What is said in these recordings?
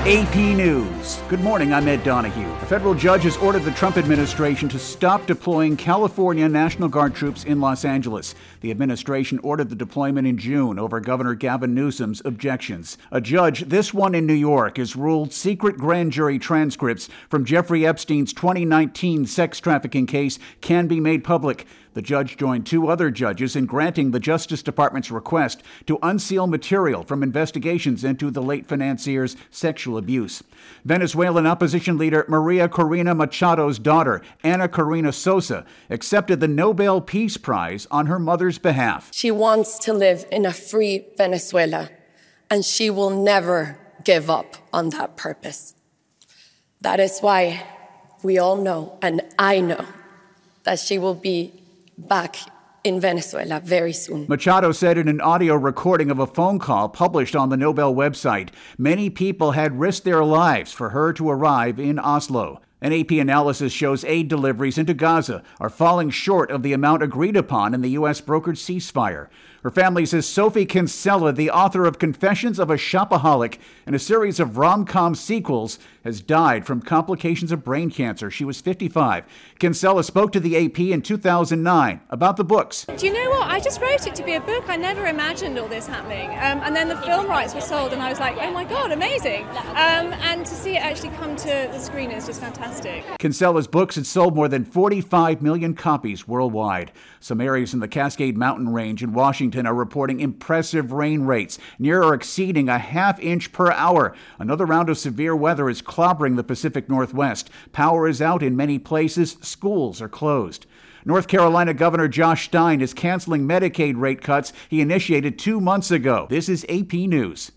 AP News. Good morning, I'm Ed Donahue. A federal judge has ordered the Trump administration to stop deploying California National Guard troops in Los Angeles. The administration ordered the deployment in June over Governor Gavin Newsom's objections. A judge, this one in New York, has ruled secret grand jury transcripts from Jeffrey Epstein's 2019 sex trafficking case can be made public. The judge joined two other judges in granting the Justice Department's request to unseal material from investigations into the late financier's sexual abuse. Venezuelan opposition leader Maria Corina Machado's daughter, Ana Karina Sosa, accepted the Nobel Peace Prize on her mother's behalf. She wants to live in a free Venezuela, and she will never give up on that purpose. That is why we all know, and I know, that she will be back in Venezuela very soon. Machado said in an audio recording of a phone call published on the Nobel website, many people had risked their lives for her to arrive in Oslo. An AP analysis shows aid deliveries into Gaza are falling short of the amount agreed upon in the U.S. brokered ceasefire. Her family says Sophie Kinsella, the author of Confessions of a Shopaholic and a series of rom-com sequels, has died from complications of brain cancer. She was 55. Kinsella spoke to the AP in 2009 about the books. Do you know what? I just wrote it to be a book. I never imagined all this happening. And then the film rights were sold and I was like, oh my God, amazing. And to see it actually come to the screen is just fantastic. Kinsella's books had sold more than 45 million copies worldwide. Some areas in the Cascade Mountain Range in Washington are reporting impressive rain rates, near or exceeding a half inch per hour. Another round of severe weather is clobbering the Pacific Northwest. Power is out in many places. Schools are closed. North Carolina Governor Josh Stein is canceling Medicaid rate cuts he initiated 2 months ago. This is AP News.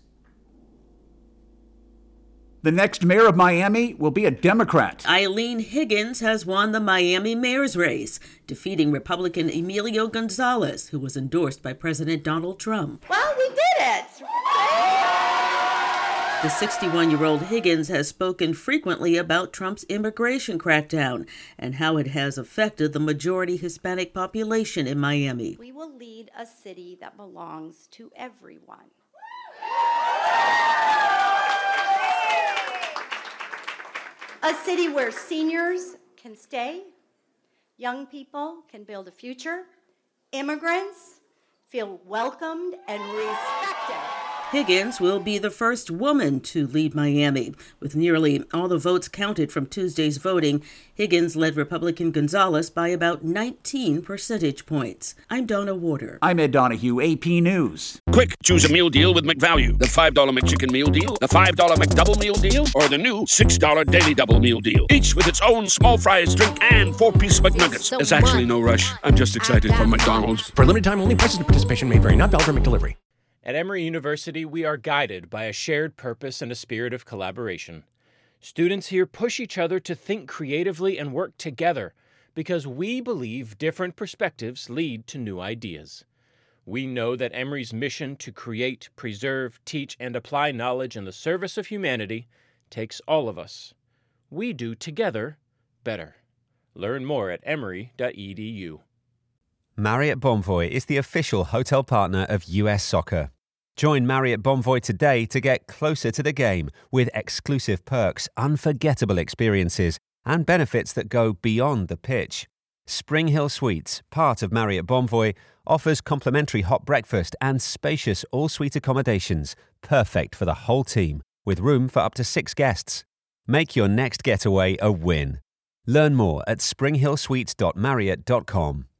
The next mayor of Miami will be a Democrat. Eileen Higgins has won the Miami mayor's race, defeating Republican Emilio Gonzalez, who was endorsed by President Donald Trump. Well, we did it! The 61-year-old Higgins has spoken frequently about Trump's immigration crackdown and how it has affected the majority Hispanic population in Miami. We will lead a city that belongs to everyone. A city where seniors can stay, young people can build a future, immigrants feel welcomed and respected. Higgins will be the first woman to lead Miami. With nearly all the votes counted from Tuesday's voting, Higgins led Republican Gonzalez by about 19 percentage points. I'm Donna Warder. I'm Ed Donahue, AP News. Quick, choose a meal deal with McValue. The $5 McChicken meal deal, the $5 McDouble meal deal, or the new $6 Daily Double meal deal. Each with its own small fries, drink, and 4-piece McNuggets. There's actually no rush. I'm just excited for McDonald's. For a limited time only, prices and participation may vary. Not valid for McDelivery. At Emory University, we are guided by a shared purpose and a spirit of collaboration. Students here push each other to think creatively and work together because we believe different perspectives lead to new ideas. We know that Emory's mission to create, preserve, teach, and apply knowledge in the service of humanity takes all of us. We do together better. Learn more at emory.edu. Marriott Bonvoy is the official hotel partner of US Soccer. Join Marriott Bonvoy today to get closer to the game with exclusive perks, unforgettable experiences, and benefits that go beyond the pitch. Spring Hill Suites, part of Marriott Bonvoy, offers complimentary hot breakfast and spacious all-suite accommodations, perfect for the whole team, with room for up to 6 guests. Make your next getaway a win. Learn more at springhillsuites.marriott.com.